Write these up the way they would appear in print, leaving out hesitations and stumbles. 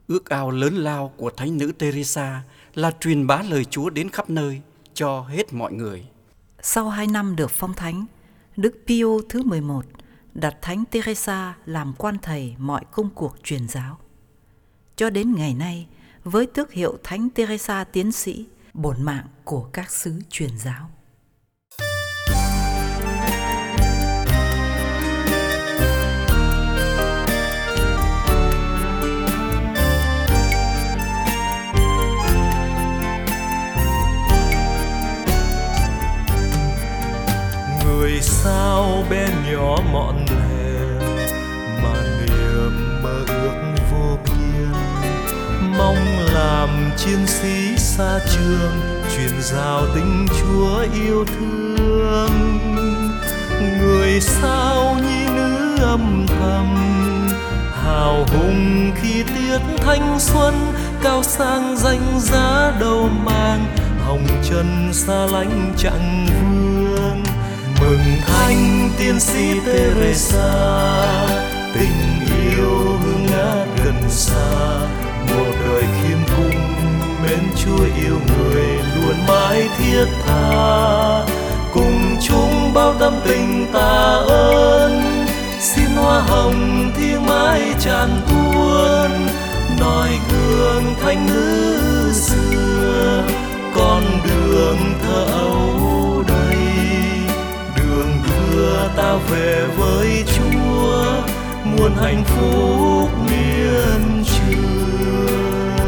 Ước ao lớn lao của Thánh nữ Teresa là truyền bá lời Chúa đến khắp nơi cho hết mọi người. Sau 2 năm được phong thánh, Đức Pio thứ 11 đặt Thánh Teresa làm quan thầy mọi công cuộc truyền giáo. Cho đến ngày nay, với tước hiệu Thánh Teresa tiến sĩ, bổn mạng của các xứ truyền giáo. Người sao bé nhỏ mọn lẻ mà niềm mơ ước vô biên, mong làm chiến sĩ xa trường truyền giao tình Chúa yêu thương. Người sao nhi nữ âm thầm hào hùng khi tiết thanh xuân, cao sang danh giá đầu mang, hồng trần xa lánh chẳng vương. Mừng thánh tiên sĩ Teresa, tình yêu hương ngát gần xa, một đời khiêm cung mến Chúa yêu người luôn mãi thiết tha. Cùng chung bao tâm tình tạ ơn, xin hoa hồng thiêng mãi tràn tuôn, noi gương thánh nữ xưa, con đường thơ ấu đầy. Đường đưa ta về với Chúa, muôn hạnh phúc miên trường.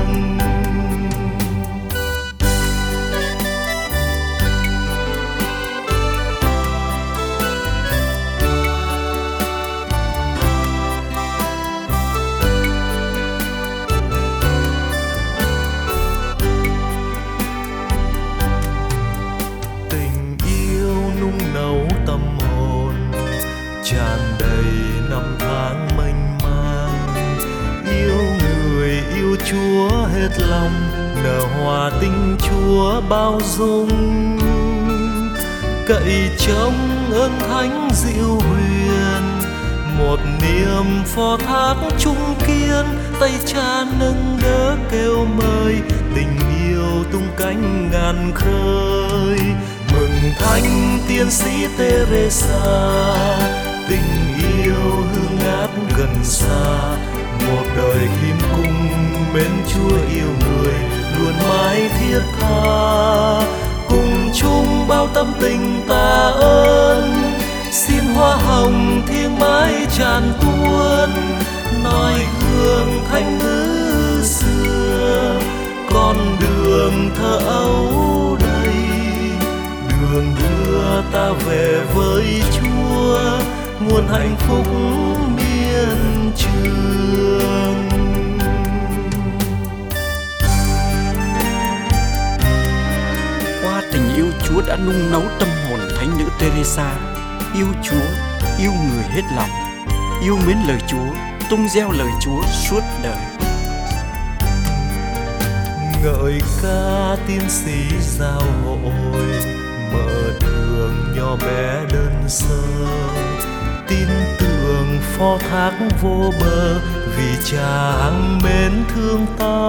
Tình yêu nung nấu tâm hồn, tràn đầy năm tháng mênh mang. Yêu người yêu Chúa hết lòng, nở hoa tình Chúa bao dung. Cậy trông ơn thánh diệu huyền, một niềm phó thác trung kiên, tay cha nâng đỡ kêu mời, tình yêu tung cánh ngàn khơi. Mừng thánh tiên sĩ Teresa, tình yêu hương ngát gần xa, một đời khiêm cung mến Chúa yêu người luôn mãi thiết tha. Cùng chung bao tâm tình tạ ơn, xin hoa hồng thiêng mãi tràn tuôn, noi gương thánh nữ xưa, con đường thơ ấu đầy. Đường đưa ta về với Chúa, muôn hạnh phúc miên trường. Qua tình yêu Chúa đã nung nấu tâm hồn Thánh nữ Teresa, yêu Chúa, yêu người hết lòng, yêu mến lời Chúa, tung gieo lời Chúa suốt đời. Ngợi ca tiên sĩ giao hội, mở đường nhỏ bé đơn sơ, tin tưởng phó thác vô bờ, vì Cha hằng mến thương ta.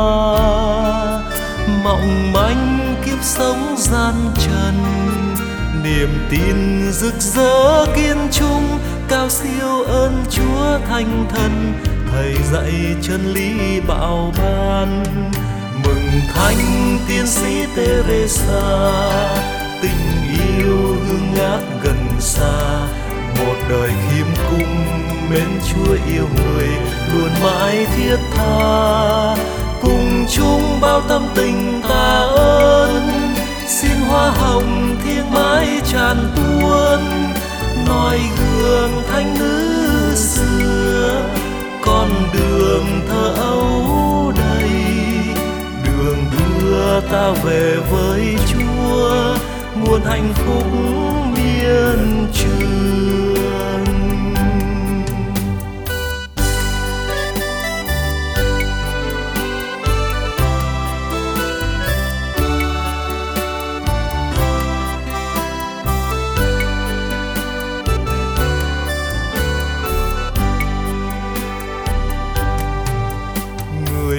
Mong manh kiếp sống gian trần, niềm tin rực rỡ kiên trung, cao siêu ơn Chúa thánh thần, thầy dạy chân lý bảo ban. Mừng thánh tiên sĩ Teresa, tình yêu hương ngát gần xa, một đời khiêm cung mến Chúa yêu người luôn mãi thiết tha. Cùng chung bao tâm tình tạ ơn, xin hoa hồng thiêng mãi tràn tuôn, noi gương thánh nữ xưa, con đường thơ ấu đầy. Đường đưa ta về với Chúa, muôn hạnh phúc miên trường.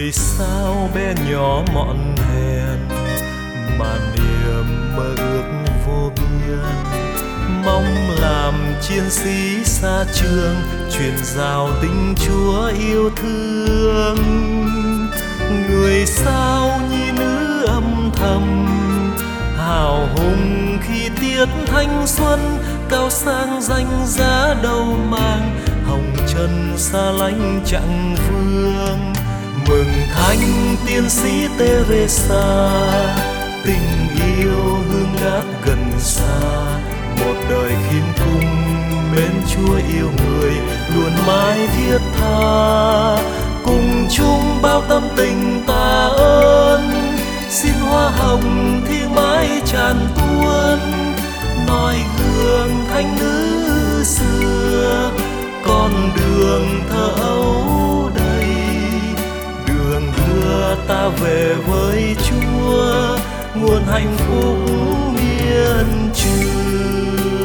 người sao bé nhỏ mọn hèn mà niềm mơ ước vô biên, mong làm chiến sĩ xa trường truyền giao tình Chúa yêu thương. Người sao nhi nữ âm thầm hào hùng khi tiết thanh xuân, cao sang danh giá đầu mang hồng trần xa lánh chặng vương. Mừng thánh tiên sĩ Teresa, tình yêu hương ngát gần xa, một đời khiêm cung mến Chúa yêu người luôn mãi thiết tha. Cùng chung bao tâm tình tạ ơn, xin hoa hồng thiêng mãi tràn tuôn, noi gương thánh nữ xưa, con đường thơ ấu đầy, đường đưa ta về với Chúa, nguồn hạnh phúc miên trường.